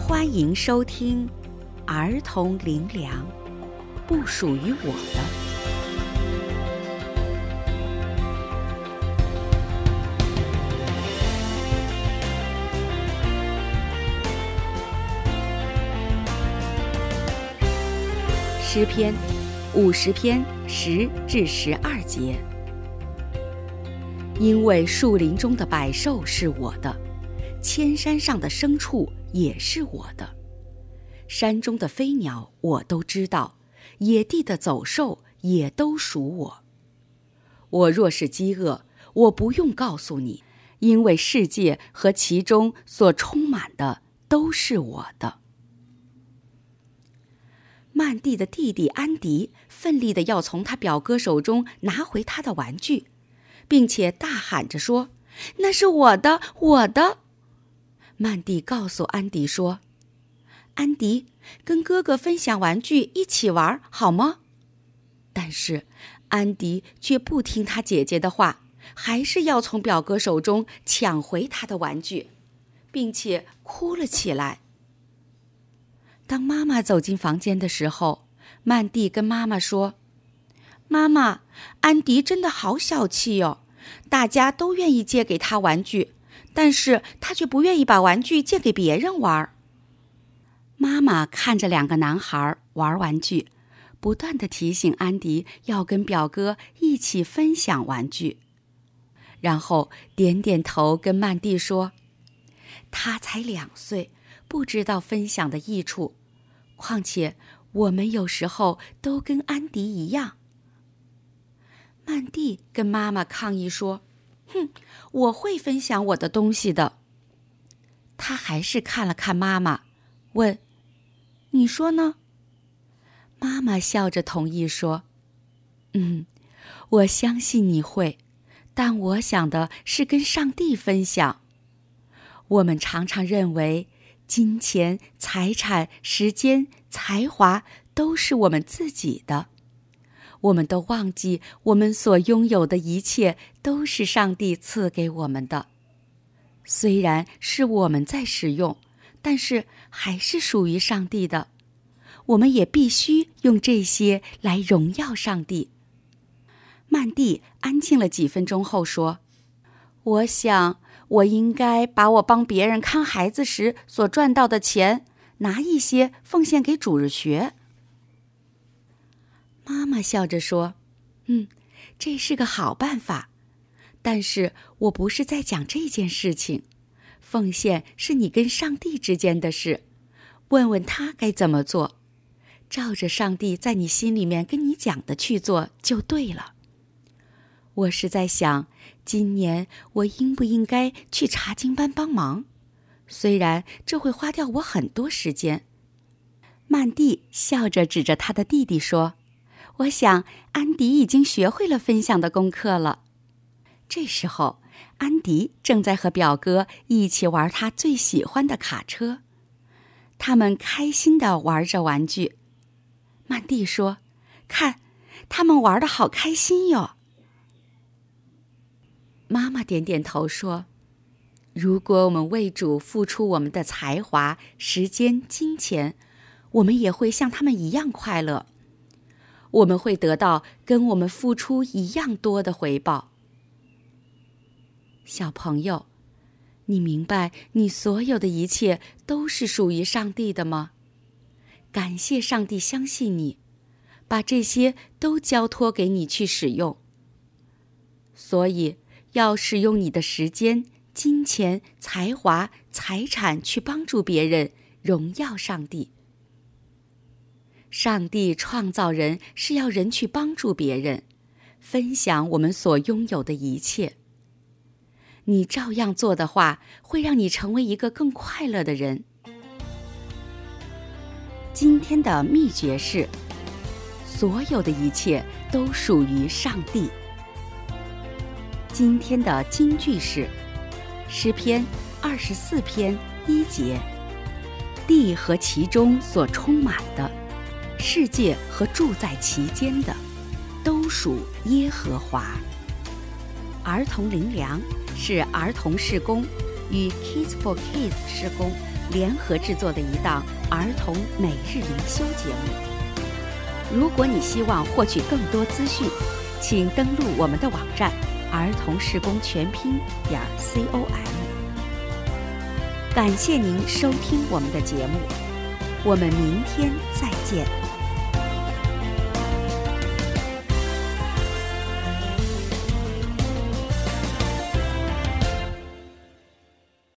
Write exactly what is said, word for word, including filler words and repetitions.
欢迎收听儿童灵粮，不属于我的。诗篇五十篇十至十二节。因为树林中的百兽是我的，千山上的牲畜也是我的，山中的飞鸟我都知道，野地的走兽也都属我。我若是饥饿，我不用告诉你，因为世界和其中所充满的都是我的。曼蒂的弟弟安迪奋力地要从他表哥手中拿回他的玩具，并且大喊着说：“那是我的，我的！”曼蒂告诉安迪说：“安迪，跟哥哥分享玩具一起玩，好吗？”但是安迪却不听他姐姐的话，还是要从表哥手中抢回他的玩具，并且哭了起来。当妈妈走进房间的时候，曼蒂跟妈妈说：“妈妈，安迪真的好小气哦，大家都愿意借给他玩具，但是他却不愿意把玩具借给别人玩。”妈妈看着两个男孩玩玩具，不断地提醒安迪要跟表哥一起分享玩具，然后点点头跟曼蒂说：“他才两岁，不知道分享的益处，况且我们有时候都跟安迪一样。”曼蒂跟妈妈抗议说：“哼，我会分享我的东西的。”他还是看了看妈妈，问：“你说呢？”妈妈笑着同意说：“嗯，我相信你会，但我想的是跟上帝分享。我们常常认为金钱、财产、时间、才华都是我们自己的，我们都忘记我们所拥有的一切都是上帝赐给我们的。虽然是我们在使用，但是还是属于上帝的。我们也必须用这些来荣耀上帝。”曼蒂安静了几分钟后说：“我想我应该把我帮别人看孩子时所赚到的钱，拿一些奉献给主日学。”妈妈笑着说：“嗯，这是个好办法。但是我不是在讲这件事情，奉献是你跟上帝之间的事，问问他该怎么做，照着上帝在你心里面跟你讲的去做就对了。我是在想，今年我应不应该去查经班帮忙，虽然这会花掉我很多时间。”曼蒂笑着指着他的弟弟说：“我想安迪已经学会了分享的功课了。”这时候，安迪正在和表哥一起玩他最喜欢的卡车，他们开心地玩着玩具。曼蒂说：“看，他们玩得好开心哟。”妈妈点点头说：“如果我们为主付出我们的才华、时间、金钱，我们也会像他们一样快乐。我们会得到跟我们付出一样多的回报。”小朋友，你明白你所有的一切都是属于上帝的吗？感谢上帝相信你，把这些都交托给你去使用。所以要使用你的时间、金钱、才华、财产去帮助别人，荣耀上帝。上帝创造人是要人去帮助别人，分享我们所拥有的一切。你照样做的话，会让你成为一个更快乐的人。今天的秘诀是：所有的一切都属于上帝。今天的金句是诗篇二十四篇一节：地和其中所充满的，世界和住在其间的，都属耶和华。儿童灵粮是儿童事工与 Kids for Kids 事工联合制作的一档儿童每日灵修节目。如果你希望获取更多资讯，请登录我们的网站儿童事工全拼点 com。感谢您收听我们的节目，我们明天再见。